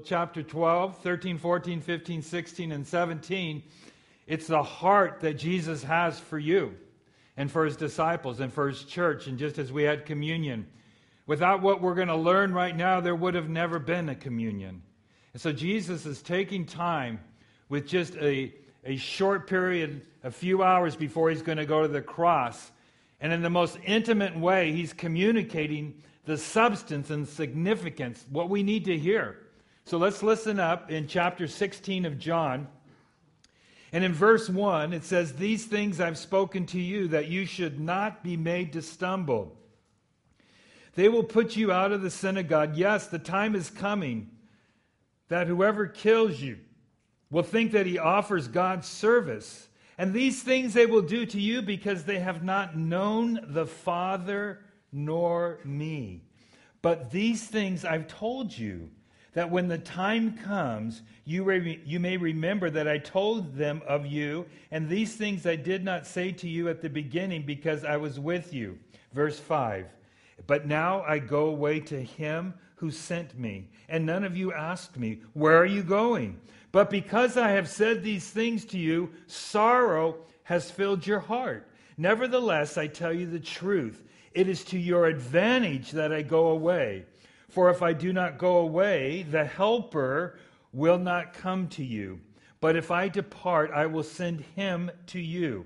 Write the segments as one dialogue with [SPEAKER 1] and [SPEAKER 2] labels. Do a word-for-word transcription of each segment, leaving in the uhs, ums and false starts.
[SPEAKER 1] chapter twelve, thirteen, fourteen, fifteen, sixteen, and seventeen, it's the heart that Jesus has for you and for his disciples and for his church. And just as we had communion, without what we're going to learn right now, there would have never been a communion. And so Jesus is taking time with just a, a short period, a few hours before he's going to go to the cross. And in the most intimate way, he's communicating the substance and significance, what we need to hear. So let's listen up in chapter sixteen of John. And in verse one, it says, "These things I've spoken to you, that you should not be made to stumble. They will put you out of the synagogue. Yes, the time is coming that whoever kills you will think that he offers God service. And these things they will do to you because they have not known the Father nor me. But these things I've told you, that when the time comes, you, re- you may remember that I told them of you, and these things I did not say to you at the beginning because I was with you." Verse five, "But now I go away to him who sent me, and none of you asked me, 'Where are you going?' But because I have said these things to you, sorrow has filled your heart. Nevertheless, I tell you the truth. It is to your advantage that I go away. For if I do not go away, the Helper will not come to you. But if I depart, I will send him to you.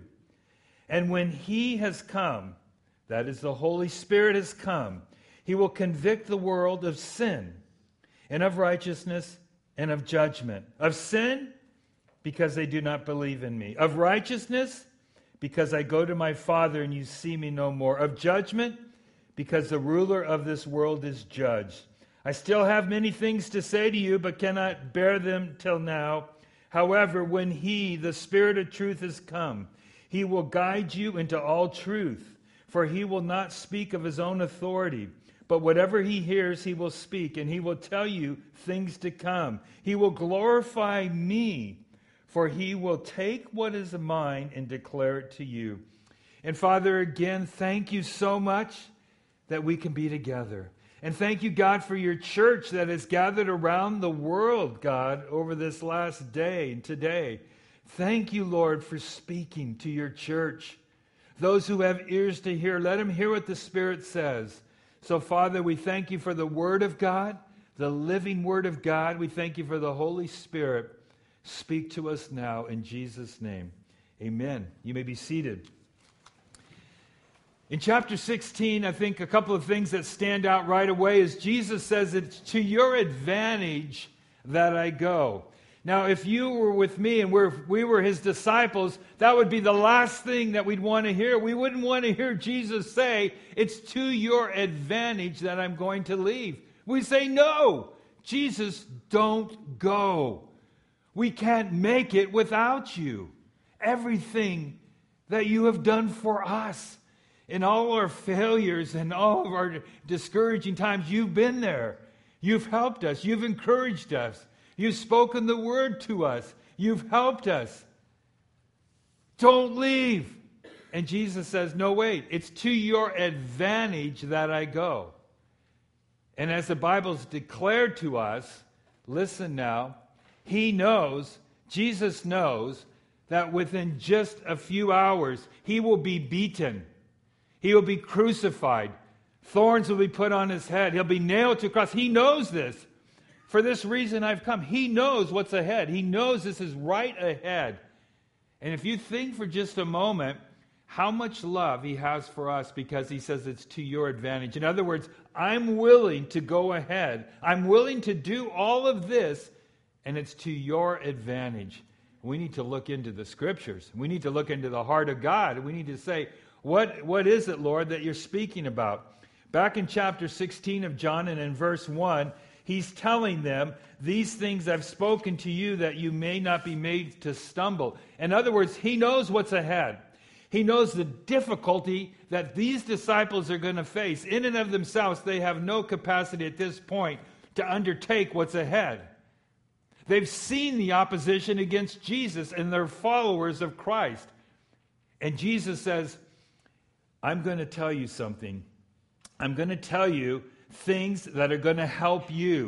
[SPEAKER 1] And when he has come," that is, the Holy Spirit has come, "he will convict the world of sin and of righteousness and of judgment. Of sin, because they do not believe in me. Of righteousness, because I go to my Father and you see me no more. Of judgment, because the ruler of this world is judged. I still have many things to say to you, but cannot bear them till now. However, when he, the Spirit of truth, has come, he will guide you into all truth. For he will not speak of his own authority, but whatever he hears, he will speak, and he will tell you things to come. He will glorify me, for he will take what is mine and declare it to you." And Father, again, thank you so much that we can be together. And thank you, God, for your church that has gathered around the world, God, over this last day and today. Thank you, Lord, for speaking to your church. Those who have ears to hear, let them hear what the Spirit says. So, Father, we thank you for the Word of God, the living Word of God. We thank you for the Holy Spirit. Speak to us now in Jesus' name. Amen. You may be seated. In chapter sixteen, I think a couple of things that stand out right away is Jesus says, "It's to your advantage that I go." Now, if you were with me and we're, we were his disciples, that would be the last thing that we'd want to hear. We wouldn't want to hear Jesus say, "It's to your advantage that I'm going to leave." We say, "No, Jesus, don't go. We can't make it without you. Everything that you have done for us, in all our failures and all of our discouraging times, you've been there. You've helped us. You've encouraged us. You've spoken the word to us. You've helped us. Don't leave." And Jesus says, "No, wait. It's to your advantage that I go." And as the Bible's declared to us, listen now, he knows, Jesus knows, that within just a few hours, he will be beaten. He will be crucified. Thorns will be put on his head. He'll be nailed to a cross. He knows this. "For this reason I've come." He knows what's ahead. He knows this is right ahead. And if you think for just a moment how much love he has for us, because he says it's to your advantage. In other words, I'm willing to go ahead. I'm willing to do all of this, and it's to your advantage. We need to look into the Scriptures. We need to look into the heart of God. We need to say, what, what is it, Lord, that you're speaking about? Back in chapter sixteen of John and in verse one, he's telling them, "These things I've spoken to you that you may not be made to stumble." In other words, he knows what's ahead. He knows the difficulty that these disciples are going to face. In and of themselves, they have no capacity at this point to undertake what's ahead. They've seen the opposition against Jesus and they're followers of Christ. And Jesus says, "I'm going to tell you something. I'm going to tell you things that are going to help you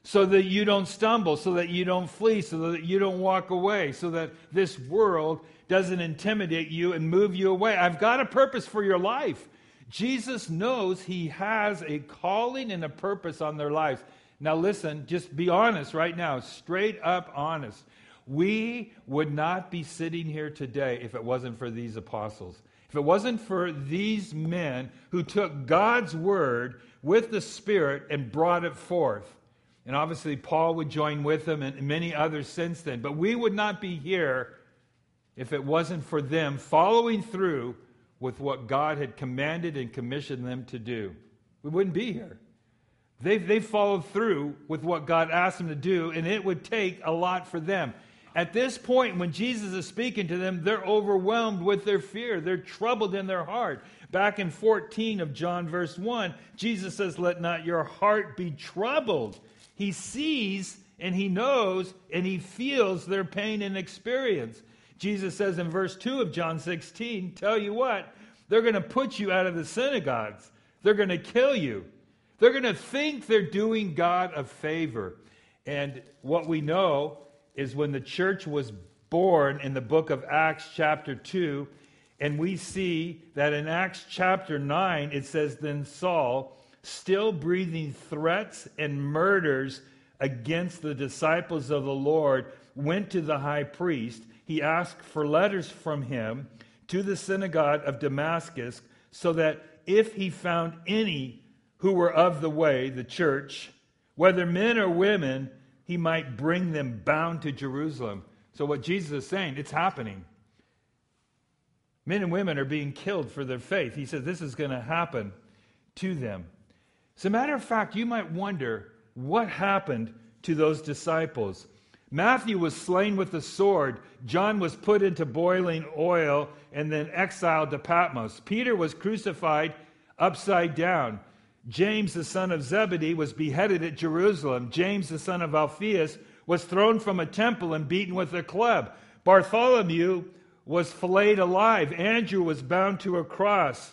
[SPEAKER 1] so that you don't stumble, so that you don't flee, so that you don't walk away, so that this world doesn't intimidate you and move you away. I've got a purpose for your life. Jesus knows he has a calling and a purpose on their lives. Now listen, just be honest right now, straight up honest. We would not be sitting here today if it wasn't for these apostles. If it wasn't for these men who took God's word with the Spirit and brought it forth. And obviously Paul would join with them and many others since then. But we would not be here if it wasn't for them following through with what God had commanded and commissioned them to do. We wouldn't be here. They they followed through with what God asked them to do, and it would take a lot for them. At this point, when Jesus is speaking to them, they're overwhelmed with their fear. They're troubled in their heart. Back in fourteen of John, verse one, Jesus says, "Let not your heart be troubled." He sees and he knows and he feels their pain and experience. Jesus says in verse two of John sixteen, tell you what, they're going to put you out of the synagogues. They're going to kill you. They're going to think they're doing God a favor. And what we know is when the church was born in the book of Acts chapter two, and we see that in Acts chapter nine, it says, then Saul, still breathing threats and murders against the disciples of the Lord, went to the high priest. He asked for letters from him to the synagogue of Damascus, so that if he found any who were of the way, the church, whether men or women, he might bring them bound to Jerusalem. So what Jesus is saying, it's happening. Men and women are being killed for their faith. He says this is going to happen to them. As a matter of fact, you might wonder what happened to those disciples. Matthew was slain with the sword. John was put into boiling oil and then exiled to Patmos. Peter was crucified upside down. James, the son of Zebedee, was beheaded at Jerusalem. James, the son of Alphaeus, was thrown from a temple and beaten with a club. Bartholomew was filleted alive. Andrew was bound to a cross.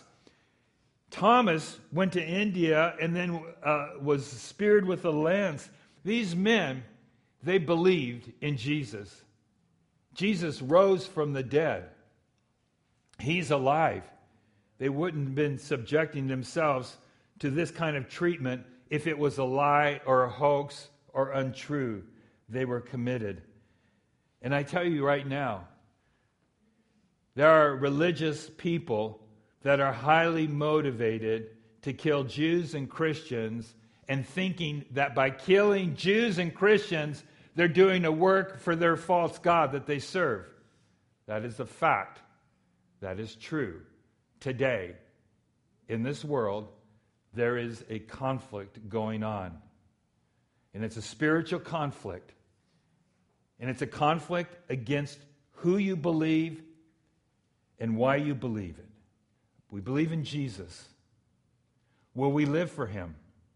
[SPEAKER 1] Thomas went to India and then uh, was speared with a lance. These men, they believed in Jesus. Jesus rose from the dead. He's alive. They wouldn't have been subjecting themselves to this kind of treatment if it was a lie or a hoax or untrue. They were committed. And I tell you right now, there are religious people that are highly motivated to kill Jews and Christians, and thinking that by killing Jews and Christians, they're doing a work for their false god that they serve. That is a fact. That is true. Today, in this world, there is a conflict going on. And it's a spiritual conflict. And it's a conflict against who you believe and why you believe it. We believe in Jesus. Will we live for him?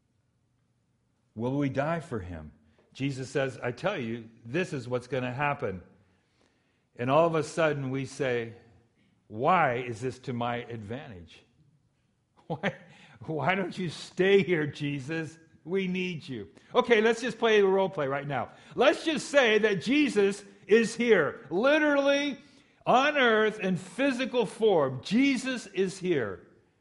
[SPEAKER 1] Will we die for him? Jesus says, I tell you, this is what's going to happen. And all of a sudden we say, why is this to my advantage? Why, why don't you stay here, Jesus? We need you. Okay, let's just play the role play right now. Let's just say that Jesus is here, literally on earth in physical form. Jesus is here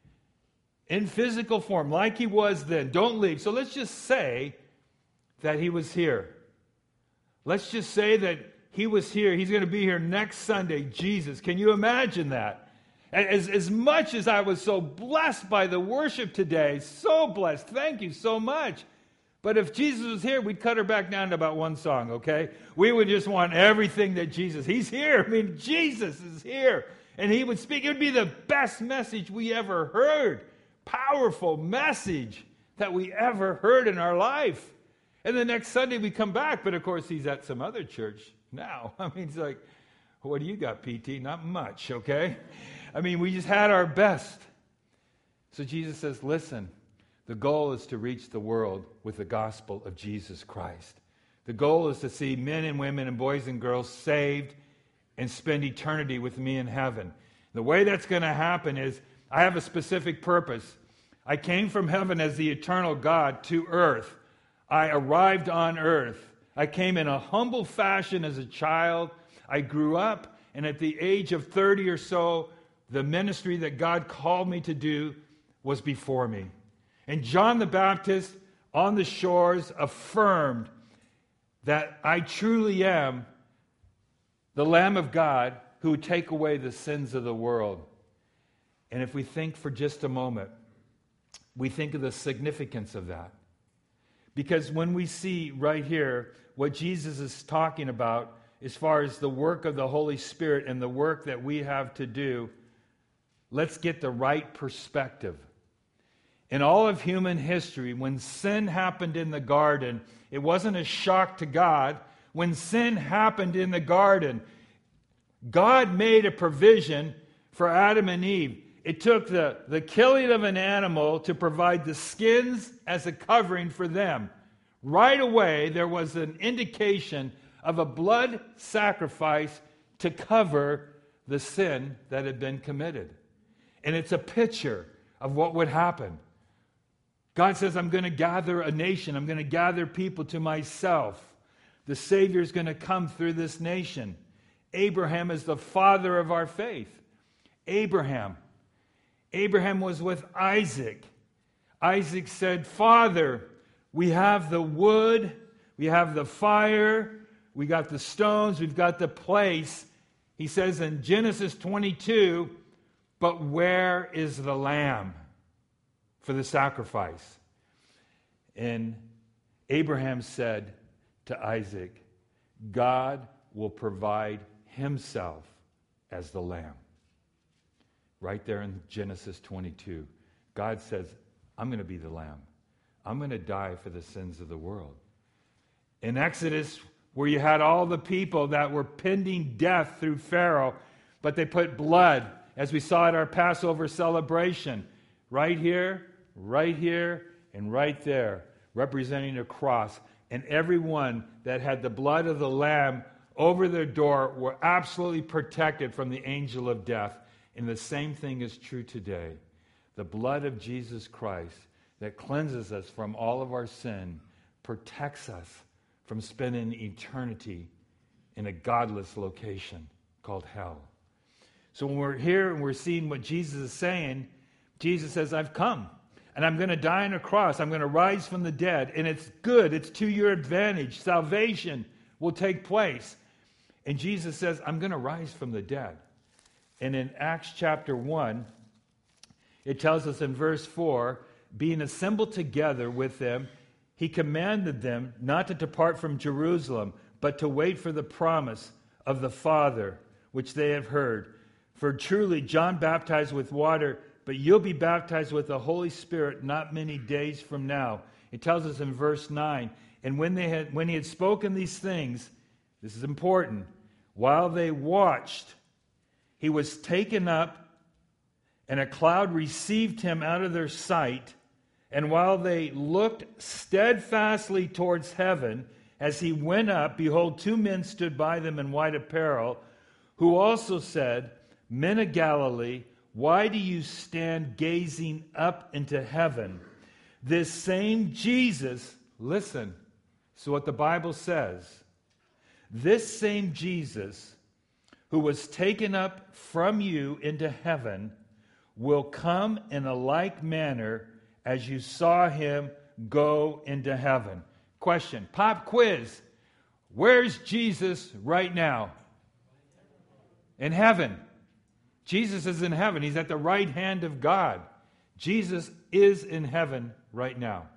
[SPEAKER 1] in physical form, like he was then. Don't leave. So let's just say that he was here. Let's just say that he was here. He's going to be here next Sunday. Jesus, can you imagine that? As, as much as I was so blessed by the worship today, so blessed, thank you so much. But if Jesus was here, we'd cut her back down to about one song, okay? We would just want everything that Jesus, he's here. I mean, Jesus is here. And he would speak. It would be the best message we ever heard. Powerful message that we ever heard in our life. And the next Sunday we come back, but of course he's at some other church now. I mean, it's like, what do you got, P T? Not much, okay? I mean, we just had our best. So Jesus says, listen, the goal is to reach the world with the gospel of Jesus Christ. The goal is to see men and women and boys and girls saved and spend eternity with me in heaven. The way that's going to happen is I have a specific purpose. I came from heaven as the eternal God to earth. I arrived on earth. I came in a humble fashion as a child. I grew up, and at the age of thirty or so, the ministry that God called me to do was before me. And John the Baptist on the shores affirmed that I truly am the Lamb of God who would take away the sins of the world. And if we think for just a moment, we think of the significance of that. Because when we see right here what Jesus is talking about as far as the work of the Holy Spirit and the work that we have to do, let's get the right perspective. In all of human history, when sin happened in the garden, it wasn't a shock to God. When sin happened in the garden, God made a provision for Adam and Eve. It took the, the killing of an animal to provide the skins as a covering for them. Right away, there was an indication of a blood sacrifice to cover the sin that had been committed. And it's a picture of what would happen. God says, I'm going to gather a nation. I'm going to gather people to myself. The Savior is going to come through this nation. Abraham is the father of our faith. Abraham. Abraham was with Isaac. Isaac said, Father, we have the wood, we have the fire, we got the stones, we've got the place. He says in Genesis twenty-two, but where is the lamb for the sacrifice? And Abraham said to Isaac, God will provide himself as the lamb. Right there in Genesis twenty-two, God says, I'm going to be the lamb. I'm going to die for the sins of the world. In Exodus, where you had all the people that were pending death through Pharaoh, but they put blood, as we saw at our Passover celebration, right here, right here, and right there, representing a cross. And everyone that had the blood of the Lamb over their door were absolutely protected from the angel of death. And the same thing is true today. The blood of Jesus Christ that cleanses us from all of our sin protects us from spending eternity in a godless location called hell. So when we're here and we're seeing what Jesus is saying, Jesus says, I've come. And I'm going to die on a cross. I'm going to rise from the dead. And it's good. It's to your advantage. Salvation will take place. And Jesus says, I'm going to rise from the dead. And in Acts chapter one, it tells us in verse four, being assembled together with them, he commanded them not to depart from Jerusalem, but to wait for the promise of the Father, which they have heard. For truly John baptized with water, but you'll be baptized with the Holy Spirit not many days from now. It tells us in verse nine, and when they had when he had spoken these things, this is important, while they watched, he was taken up, and a cloud received him out of their sight. And while they looked steadfastly towards heaven, as he went up, behold, two men stood by them in white apparel, who also said, Men of Galilee, why do you stand gazing up into heaven? This same Jesus, listen, so what the Bible says, this same Jesus who was taken up from you into heaven will come in a like manner as you saw him go into heaven. Question, pop quiz. Where's Jesus right now? In heaven. Jesus is in heaven. He's at the right hand of God. Jesus is in heaven right now.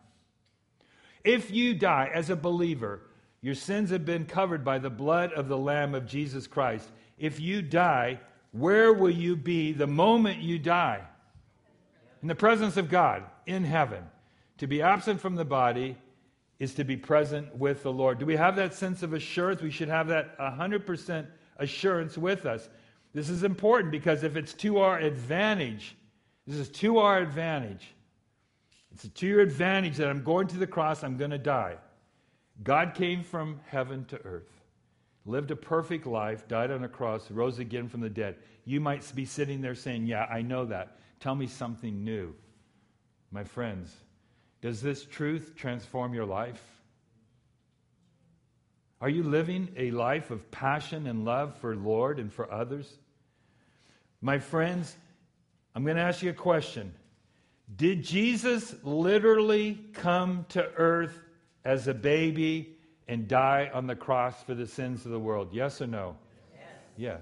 [SPEAKER 1] If you die as a believer, your sins have been covered by the blood of the Lamb of Jesus Christ. If you die, where will you be the moment you die? In the presence of God, in heaven. To be absent from the body is to be present with the Lord. Do we have that sense of assurance? We should have that one hundred percent assurance with us. This is important because if it's to our advantage, this is to our advantage. It's to your advantage that I'm going to the cross, I'm going to die. God came from heaven to earth, lived a perfect life, died on a cross, rose again from the dead. You might be sitting there saying, yeah, I know that. Tell me something new. My friends, does this truth transform your life? Are you living a life of passion and love for Lord and for others? My friends, I'm going to ask you a question. Did Jesus literally come to earth as a baby and die on the cross for the sins of the world? Yes or no? Yes. Yes.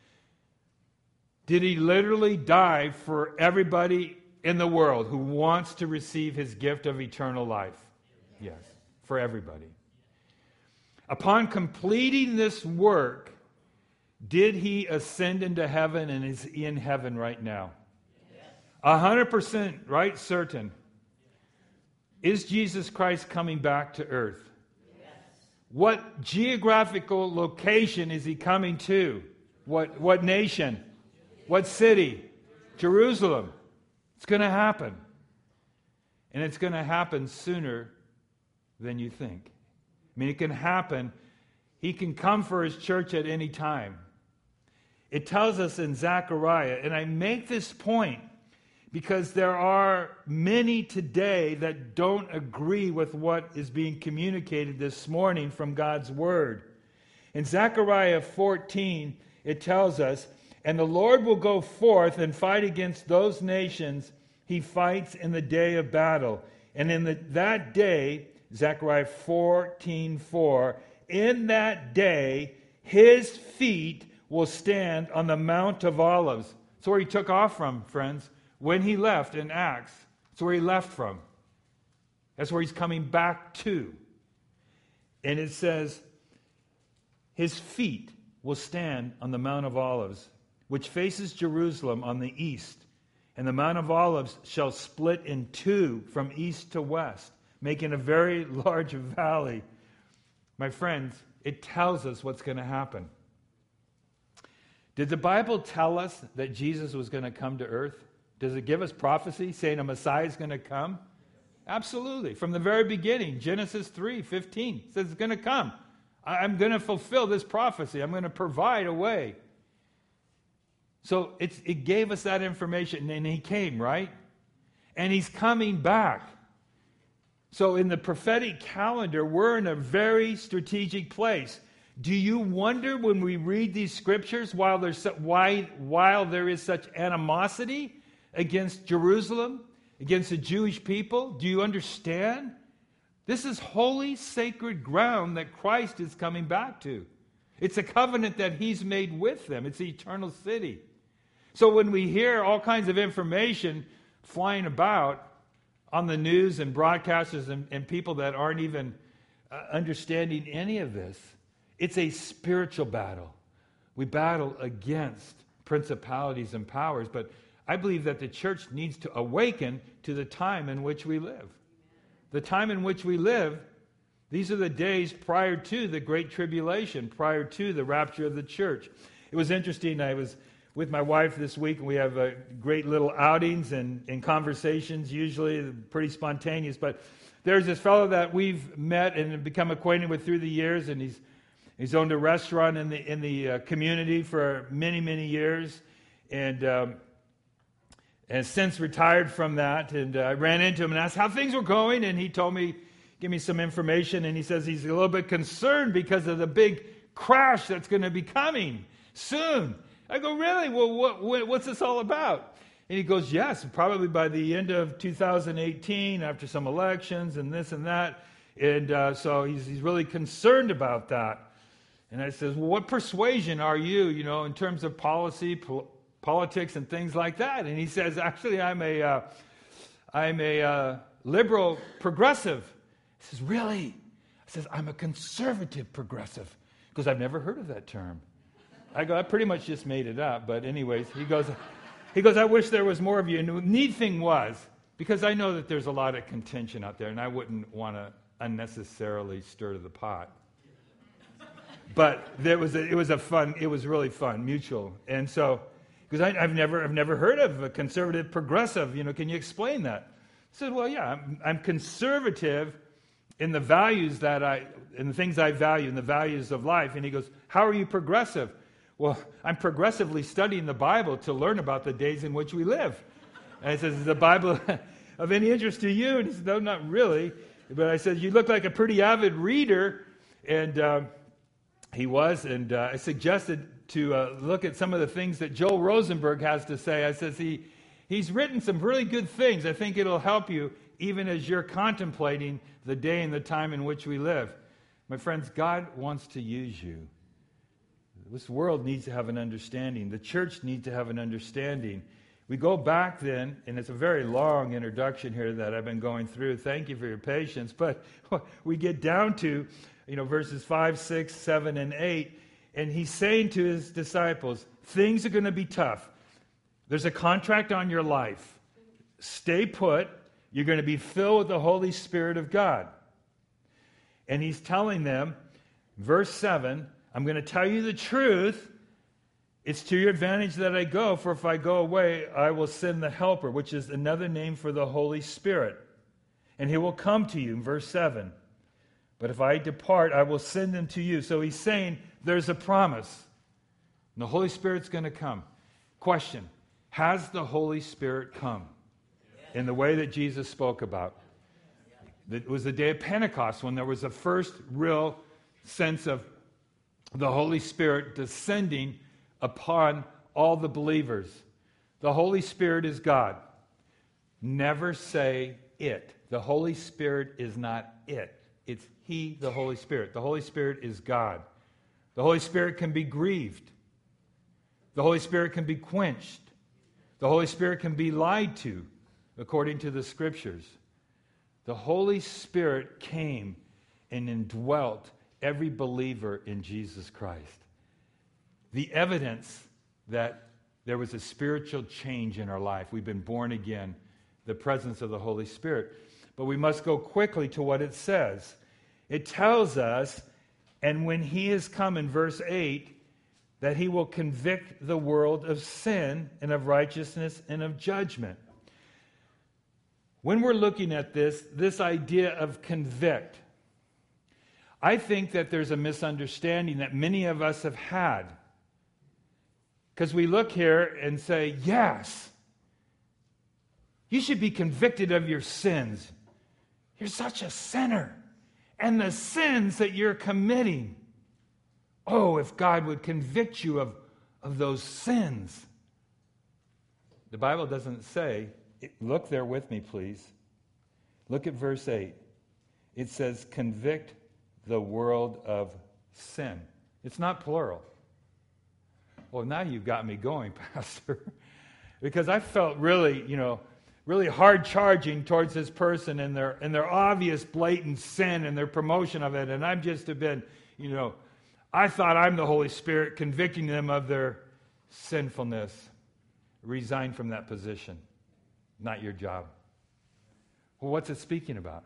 [SPEAKER 1] Did he literally die for everybody in the world who wants to receive his gift of eternal life? Yes, for everybody. Upon completing this work, did he ascend into heaven and is in heaven right now? A hundred percent, right? Certain. Is Jesus Christ coming back to earth? Yes. What geographical location is he coming to? What, what nation? What city? Jerusalem. It's going to happen. And it's going to happen sooner than you think. I mean, it can happen. He can come for his church at any time. It tells us in Zechariah, and I make this point because there are many today that don't agree with what is being communicated this morning from God's Word. In Zechariah fourteen, it tells us, "And the Lord will go forth and fight against those nations he fights in the day of battle. And in the, that day," Zechariah fourteen four, "in that day his feet will stand on the Mount of Olives." That's where he took off from, friends. When he left in Acts, that's where he left from. That's where he's coming back to. And it says, his feet will stand on the Mount of Olives, which faces Jerusalem on the east. And the Mount of Olives shall split in two from east to west, making a very large valley. My friends, it tells us what's going to happen. Did the Bible tell us that Jesus was going to come to earth? Does it give us prophecy saying a Messiah is going to come? Absolutely. From the very beginning, Genesis three fifteen says it's going to come. I'm going to fulfill this prophecy. I'm going to provide a way. So it's, it gave us that information, and he came, right? And he's coming back. So in the prophetic calendar, we're in a very strategic place. Do you wonder when we read these scriptures while there's why while there is such animosity against Jerusalem, against the Jewish people? Do you understand? This is holy, sacred ground that Christ is coming back to. It's a covenant that he's made with them. It's the eternal city. So when we hear all kinds of information flying about on the news and broadcasters and, and people that aren't even uh, understanding any of this, it's a spiritual battle. We battle against principalities and powers, but I believe that the church needs to awaken to the time in which we live. The time in which we live, these are the days prior to the Great Tribulation, prior to the rapture of the church. It was interesting, I was with my wife this week, and we have uh, great little outings and, and conversations, usually pretty spontaneous, but there's this fellow that we've met and become acquainted with through the years, and he's he's owned a restaurant in the in the uh, community for many, many years, and um, and since retired from that. And uh, I ran into him and asked how things were going, and he told me, give me some information, and he says he's a little bit concerned because of the big crash that's going to be coming soon. I go, really? Well, what, what, what's this all about? And he goes, yes, probably by the end of two thousand eighteen, after some elections and this and that. And uh, so he's, he's really concerned about that. And I says, well, what persuasion are you, you know, in terms of policy, po- politics and things like that? And he says, actually, I'm a, uh, I'm a uh, liberal progressive. He says, really? I says, I'm a conservative progressive. Because I've never heard of that term. I go, I pretty much just made it up. But anyways, he goes, he goes, I wish there was more of you. And the neat thing was, because I know that there's a lot of contention out there, and I wouldn't want to unnecessarily stir the pot. But there was a, it was a fun, it was really fun, mutual. And so, because I've never, I've never heard of a conservative progressive. You know, can you explain that? I said, well, yeah, I'm, I'm conservative in the values that I, in the things I value, in the values of life. And he goes, how are you progressive? Well, I'm progressively studying the Bible to learn about the days in which we live. And I said, is the Bible of any interest to you? And he said, no, not really. But I said, you look like a pretty avid reader. And uh, he was, and uh, I suggested to uh, look at some of the things that Joel Rosenberg has to say. I says he he's written some really good things. I think it'll help you even as you're contemplating the day and the time in which we live. My friends, God wants to use you. This world needs to have an understanding. The church needs to have an understanding. We go back then, and it's a very long introduction here that I've been going through. Thank you for your patience. But we get down to, you know, verses five, six, seven, and eight, and he's saying to his disciples, things are going to be tough. There's a contract on your life. Stay put. You're going to be filled with the Holy Spirit of God. And he's telling them, verse seven, I'm going to tell you the truth. It's to your advantage that I go, for if I go away, I will send the Helper, which is another name for the Holy Spirit. And he will come to you, in verse seven. But if I depart, I will send him to you. So he's saying there's a promise. And the Holy Spirit's going to come. Question, has the Holy Spirit come in the way that Jesus spoke about? It was the day of Pentecost when there was a first real sense of the Holy Spirit descending upon all the believers. The Holy Spirit is God. Never say it. The Holy Spirit is not it. It's He, the Holy Spirit. The Holy Spirit is God. The Holy Spirit can be grieved. The Holy Spirit can be quenched. The Holy Spirit can be lied to, according to the Scriptures. The Holy Spirit came and indwelt every believer in Jesus Christ. The evidence that there was a spiritual change in our life. We've been born again, the presence of the Holy Spirit. But we must go quickly to what it says. It tells us, and when he has come in verse eight, that he will convict the world of sin and of righteousness and of judgment. When we're looking at this, this idea of convict, I think that there's a misunderstanding that many of us have had. Because we look here and say, yes, you should be convicted of your sins. You're such a sinner. And the sins that you're committing. Oh, if God would convict you of, of those sins. The Bible doesn't say, look there with me, please. Look at verse eight. It says, convict the world of sin. It's not plural. Well, now you've got me going, Pastor. Because I felt really, you know, really hard charging towards this person and their and their obvious blatant sin and their promotion of it. And I've just have been, you know, I thought I'm the Holy Spirit convicting them of their sinfulness. Resign from that position. Not your job. Well, what's it speaking about?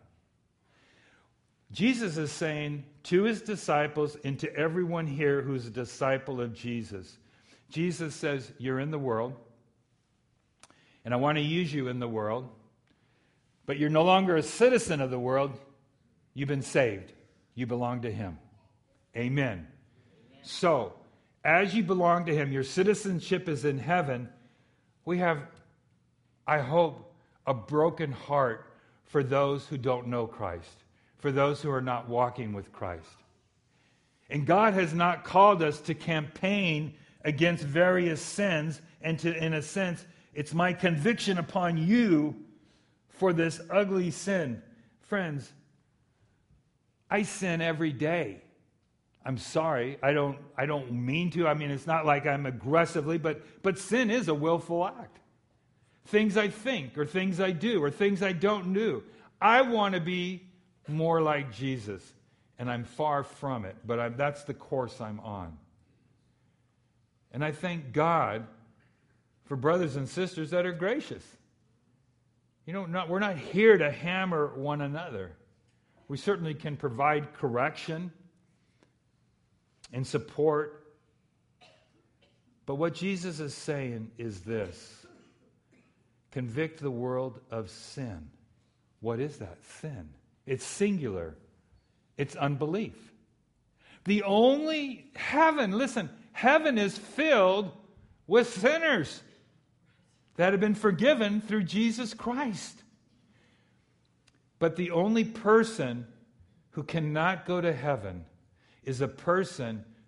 [SPEAKER 1] Jesus is saying to his disciples and to everyone here who's a disciple of Jesus, Jesus says, you're in the world, and I want to use you in the world, but you're no longer a citizen of the world. You've been saved. You belong to him. Amen. Amen. So, as you belong to him, your citizenship is in heaven. We have, I hope, a broken heart for those who don't know Christ, for those who are not walking with Christ. And God has not called us to campaign against various sins, and to, in a sense, it's my conviction upon you for this ugly sin. Friends, I sin every day. I'm sorry. I don't I don't mean to. I mean, it's not like I'm aggressively, but but sin is a willful act. Things I think, or things I do, or things I don't do. I want to be more like Jesus, and I'm far from it, but I'm, that's the course I'm on. And I thank God for brothers and sisters that are gracious. You know, not, we're not here to hammer one another. We certainly can provide correction and support. But what Jesus is saying is this: convict the world of sin. What is that? Sin. It's singular. It's unbelief. The only heaven, listen, heaven is filled with sinners that have been forgiven through Jesus Christ. But the only person who cannot go to heaven is a person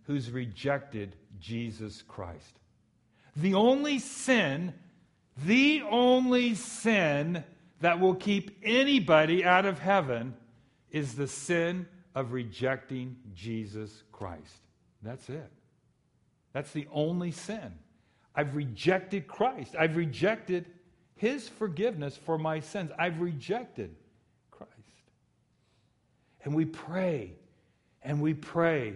[SPEAKER 1] who's rejected Jesus Christ. The only sin, the only sin that will keep anybody out of heaven is the sin of rejecting Jesus Christ. That's it. That's the only sin. I've rejected Christ. I've rejected his forgiveness for my sins. I've rejected Christ. And we pray, and we pray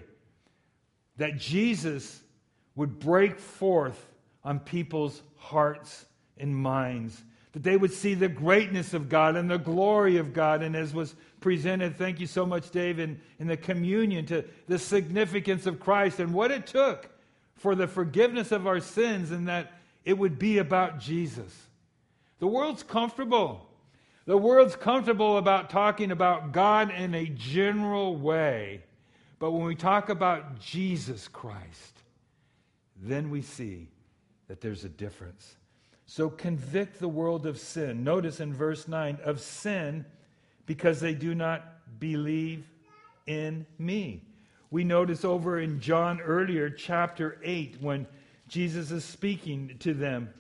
[SPEAKER 1] that Jesus would break forth on people's hearts and minds, that they would see the greatness of God and the glory of God. And as was presented, thank you so much, Dave, in, in the communion, to the significance of Christ and what it took for the forgiveness of our sins, and that it would be about Jesus. The world's comfortable. The world's comfortable about talking about God in a general way. But when we talk about Jesus Christ, then we see that there's a difference. So convict the world of sin. Notice in verse nine, of sin because they do not believe in me. We notice over in John earlier, chapter eight, when Jesus is speaking to them.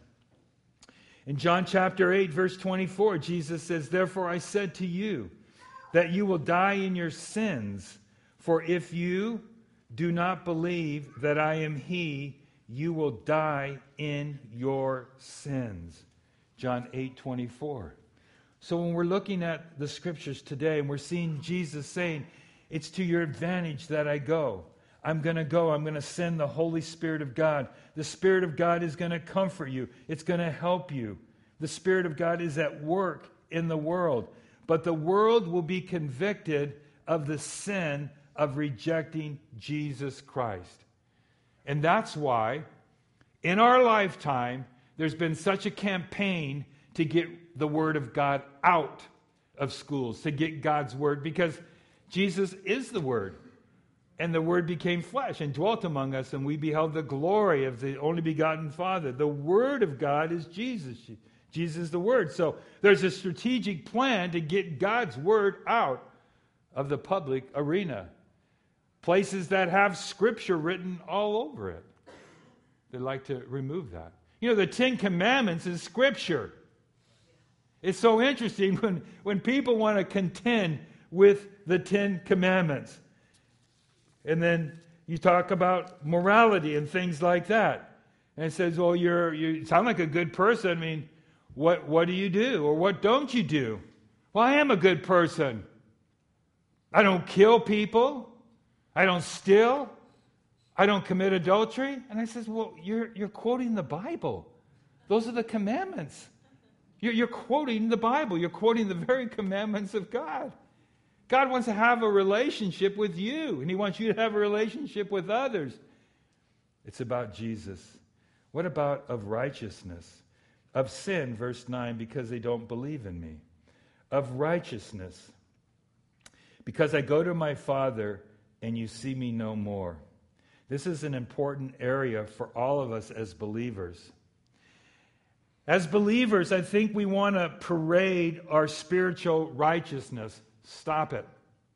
[SPEAKER 1] In John chapter eight, verse twenty-four, Jesus says, therefore I said to you that you will die in your sins, for if you do not believe that I am he, you will die in your sins. John eight twenty-four. So when we're looking at the scriptures today and we're seeing Jesus saying, it's to your advantage that I go. I'm going to go. I'm going to send the Holy Spirit of God. The Spirit of God is going to comfort you. It's going to help you. The Spirit of God is at work in the world. But the world will be convicted of the sin of rejecting Jesus Christ. And that's why, in our lifetime, there's been such a campaign to get the Word of God out of schools, to get God's Word, because Jesus is the Word. And the Word became flesh and dwelt among us, and we beheld the glory of the only begotten Father. The Word of God is Jesus. Jesus is the Word. So there's a strategic plan to get God's Word out of the public arena. Places that have Scripture written all over it. They like to remove that. You know, the Ten Commandments is Scripture. It's so interesting when, when people want to contend with the Ten Commandments. And then you talk about morality and things like that. And it says, well, you're, you sound like a good person. I mean, what, what do you do? Or what don't you do? Well, I am a good person. I don't kill people. I don't steal. I don't commit adultery. And I says, well, you're, you're quoting the Bible. Those are the commandments. You're, you're quoting the Bible. You're quoting the very commandments of God. God wants to have a relationship with you, and he wants you to have a relationship with others. It's about Jesus. What about of righteousness? Of sin, verse nine, because they don't believe in me. Of righteousness, because I go to my Father, and you see me no more. This is an important area for all of us as believers. As believers, I think we want to parade our spiritual righteousness. Stop it.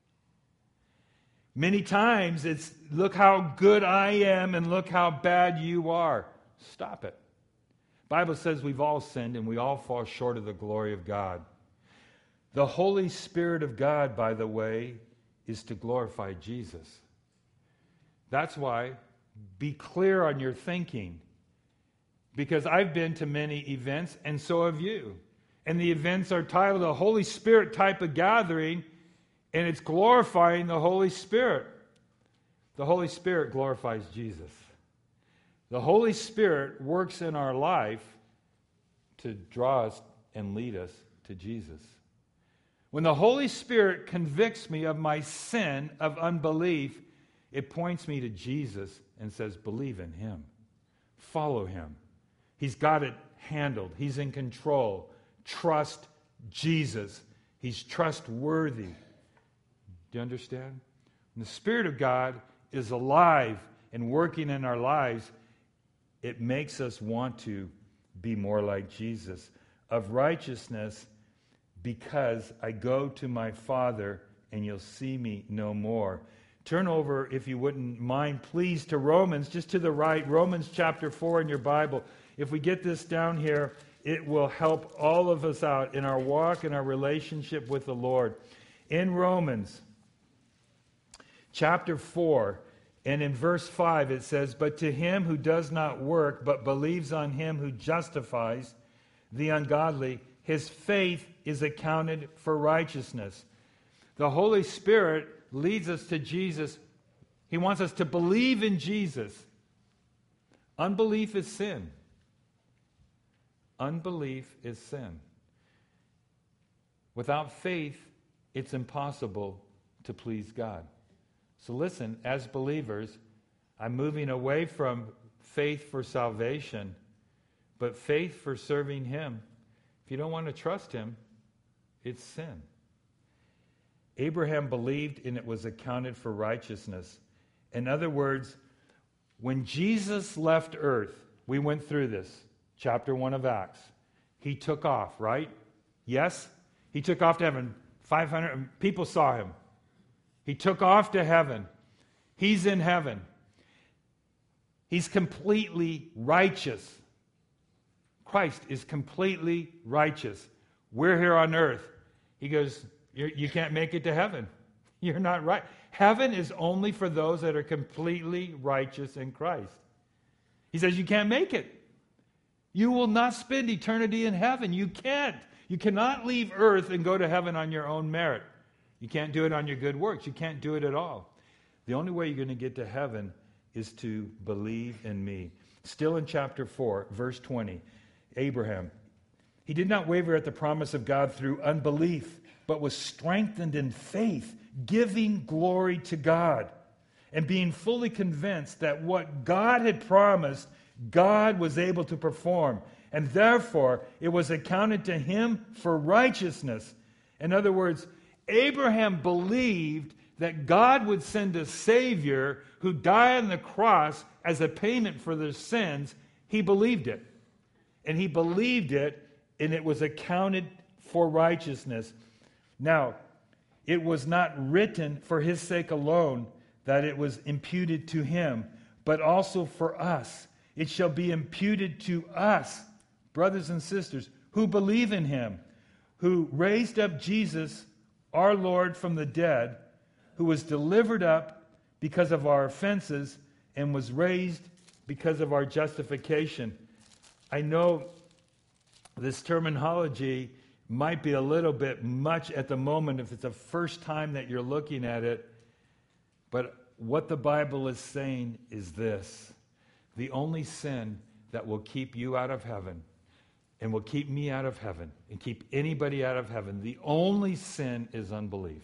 [SPEAKER 1] Many times it's, look how good I am and look how bad you are. Stop it. The Bible says we've all sinned and we all fall short of the glory of God. The Holy Spirit of God, by the way, is to glorify Jesus. That's why, be clear on your thinking. Because I've been to many events, and so have you. And the events are titled a Holy Spirit type of gathering, and it's glorifying the Holy Spirit. The Holy Spirit glorifies Jesus. The Holy Spirit works in our life to draw us and lead us to Jesus. When the Holy Spirit convicts me of my sin of unbelief, it points me to Jesus and says, believe in him. Follow him. He's got it handled. He's in control. Trust Jesus. He's trustworthy. Do you understand? When the Spirit of God is alive and working in our lives, it makes us want to be more like Jesus. Of righteousness, because I go to my Father and you'll see me no more. Turn over, if you wouldn't mind, please, to Romans, just to the right, Romans chapter four in your Bible. If we get this down here, it will help all of us out in our walk and our relationship with the Lord. In Romans chapter four, and in verse five, it says, "But to him who does not work, but believes on him who justifies the ungodly, his faith is accounted for righteousness." The Holy Spirit leads us to Jesus. He wants us to believe in Jesus. Unbelief is sin. Unbelief is sin. Without faith, it's impossible to please God. So listen, as believers, I'm moving away from faith for salvation, but faith for serving Him. If you don't want to trust Him, it's sin. Abraham believed and it was accounted for righteousness. In other words, when Jesus left earth, we went through this, chapter one of Acts. He took off, right? Yes? He took off to heaven. five hundred people saw him. He took off to heaven. He's in heaven. He's completely righteous. Christ is completely righteous. We're here on earth. He goes, You're, you can't make it to heaven. You're not right. Heaven is only for those that are completely righteous in Christ. He says you can't make it. You will not spend eternity in heaven. You can't. You cannot leave earth and go to heaven on your own merit. You can't do it on your good works. You can't do it at all. The only way you're going to get to heaven is to believe in me. Still in chapter four, verse twenty, Abraham, he did not waver at the promise of God through unbelief, but was strengthened in faith, giving glory to God, and being fully convinced that what God had promised, God was able to perform. And therefore, it was accounted to him for righteousness. In other words, Abraham believed that God would send a Savior who died on the cross as a payment for their sins. He believed it. And he believed it, and it was accounted for righteousness. Now, it was not written for his sake alone that it was imputed to him, but also for us. It shall be imputed to us, brothers and sisters, who believe in him, who raised up Jesus, our Lord, from the dead, who was delivered up because of our offenses and was raised because of our justification. I know this terminology might be a little bit much at the moment if it's the first time that you're looking at it, but what the Bible is saying is this: the only sin that will keep you out of heaven and will keep me out of heaven and keep anybody out of heaven, the only sin is unbelief.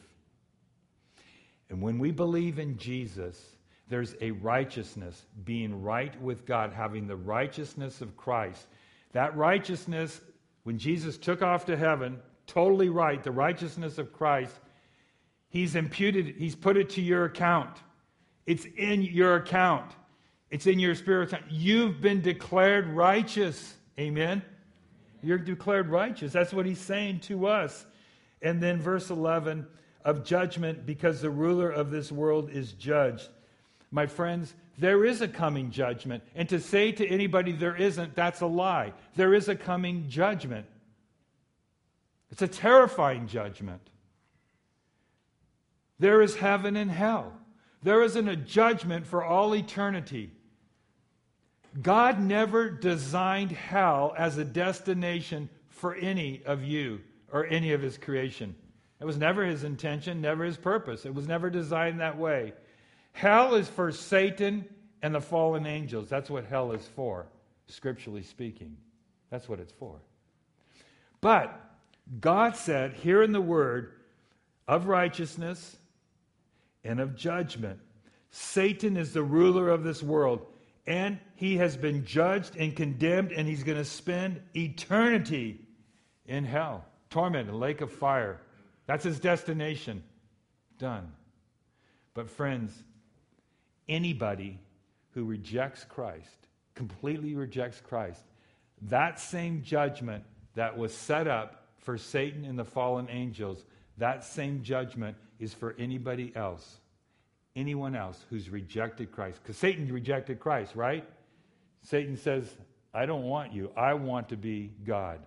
[SPEAKER 1] And when we believe in Jesus, there's a righteousness, being right with God, having the righteousness of Christ. That righteousness, when Jesus took off to heaven, totally right, the righteousness of Christ, he's imputed, he's put it to your account. It's in your account. It's in your spirit. You've been declared righteous. Amen? You're declared righteous. That's what he's saying to us. And then verse eleven, of judgment, because the ruler of this world is judged. My friends, there is a coming judgment. And to say to anybody there isn't, that's a lie. There is a coming judgment. It's a terrifying judgment. There is heaven and hell. There isn't a judgment for all eternity. God never designed hell as a destination for any of you or any of his creation. It was never his intention, never his purpose. It was never designed that way. Hell is for Satan and the fallen angels. That's what hell is for, scripturally speaking. That's what it's for. But God said here in the Word of righteousness and of judgment. Satan is the ruler of this world, and he has been judged and condemned, and he's going to spend eternity in hell, torment, a lake of fire. That's his destination. Done. But friends, anybody who rejects Christ, completely rejects Christ, that same judgment that was set up for Satan and the fallen angels, that same judgment is for anybody else. anyone else who's rejected Christ. Because Satan rejected Christ, right? Satan says, I don't want you. I want to be God.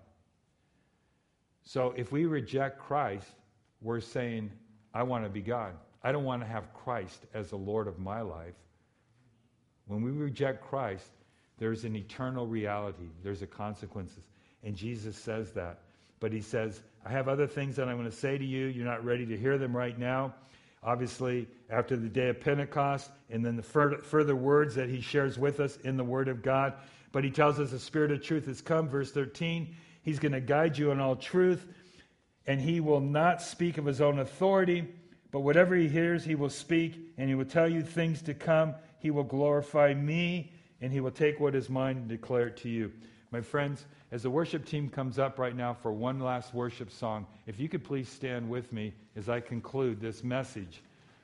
[SPEAKER 1] So if we reject Christ, we're saying, I want to be God. I don't want to have Christ as the Lord of my life. When we reject Christ, there's an eternal reality. There's a consequences. And Jesus says that. But he says, I have other things that I'm going to say to you. You're not ready to hear them right now. Obviously, after the day of Pentecost, and then the further, further words that he shares with us in the Word of God. But he tells us the Spirit of truth has come. Verse thirteen, he's going to guide you in all truth, and he will not speak of his own authority, but whatever he hears, he will speak, and he will tell you things to come. He will glorify me, and he will take what is mine and declare it to you. My friends, as the worship team comes up right now for one last worship song, if you could please stand with me as I conclude this message.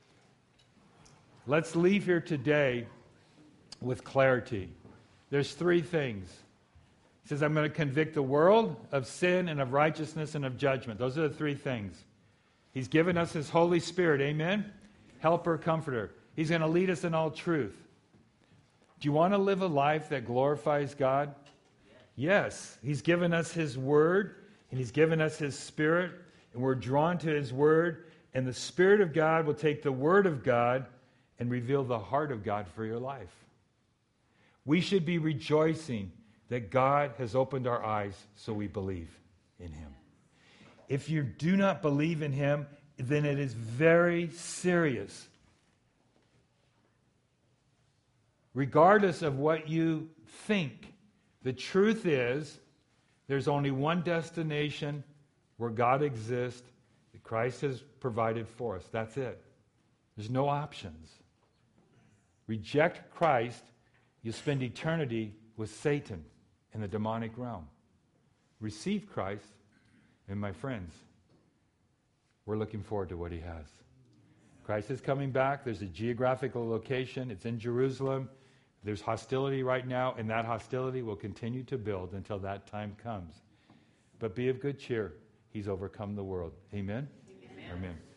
[SPEAKER 1] Let's leave here today with clarity. There's three things. He says, I'm going to convict the world of sin and of righteousness and of judgment. Those are the three things. He's given us his Holy Spirit, amen? Helper, comforter. He's going to lead us in all truth. Do you want to live a life that glorifies God? Yes. He's given us his word, and he's given us his Spirit, and we're drawn to his word, and the Spirit of God will take the word of God and reveal the heart of God for your life. We should be rejoicing that God has opened our eyes so we believe in him. If you do not believe in him, then it is very serious. Regardless of what you think, the truth is there's only one destination where God exists that Christ has provided for us. That's it. There's no options. Reject Christ, you spend eternity with Satan in the demonic realm. Receive Christ, and my friends, we're looking forward to what he has. Christ is coming back. There's a geographical location. It's in Jerusalem. There's hostility right now, and that hostility will continue to build until that time comes. But be of good cheer. He's overcome the world. Amen? Amen. Amen.